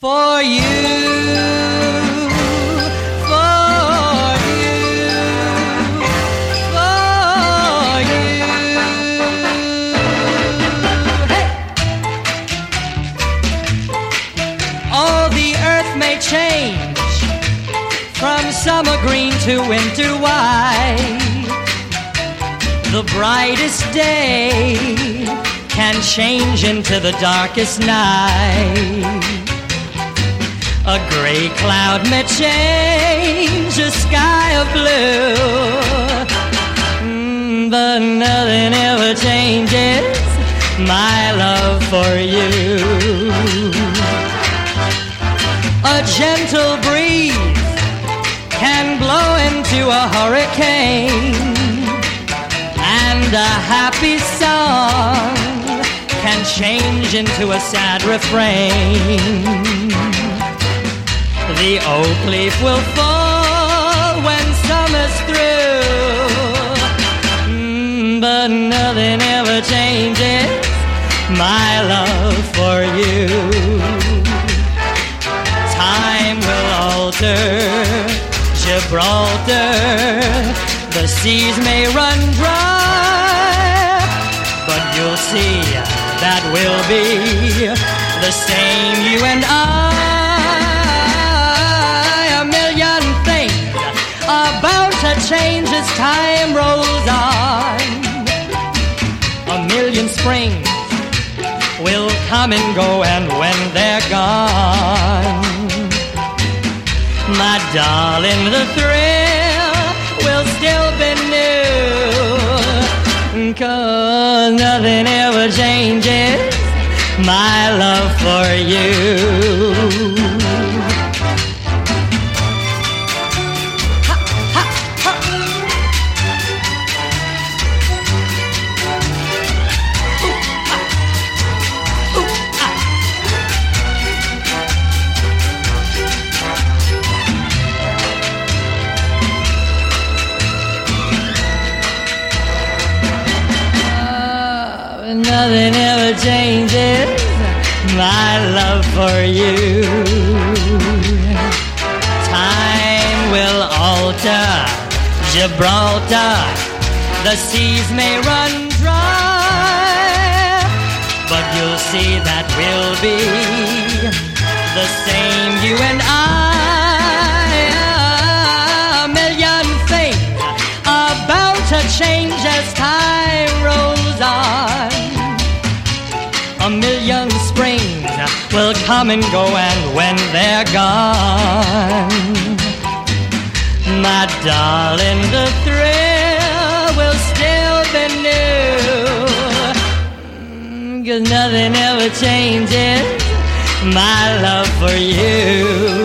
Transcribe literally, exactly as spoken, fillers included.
For you, for you, for you. Hey! All the earth may change from summer green to winter white. The brightest day can change into the darkest night. A gray cloud may change a sky of blue, mm, but nothing ever changes my love for you. A gentle breeze can blow into a hurricane, and a happy song can change into a sad refrain. The oak leaf will fall when summer's through, mm, but nothing ever changes my love for you. Time will alter Gibraltar, the seas may run dry, but you'll see that we'll be the same, you and I. A million things are bound to change as time rolls on. A million springs will come and go, and when they're gone, my darling, the thrill will still be new, 'cause nothing ever changes my love for you. Ha, ha, ha. Ooh, ah. Ooh, ah. Nothing ever changes my love for you. Time will alter Gibraltar, the seas may run dry, but you'll see that we'll be the same, you and I. A million things are bound to change as time rolls on. A million springs will come and go, and when they're gone, my darling, the thrill will still be new, 'cause nothing ever changes my love for you.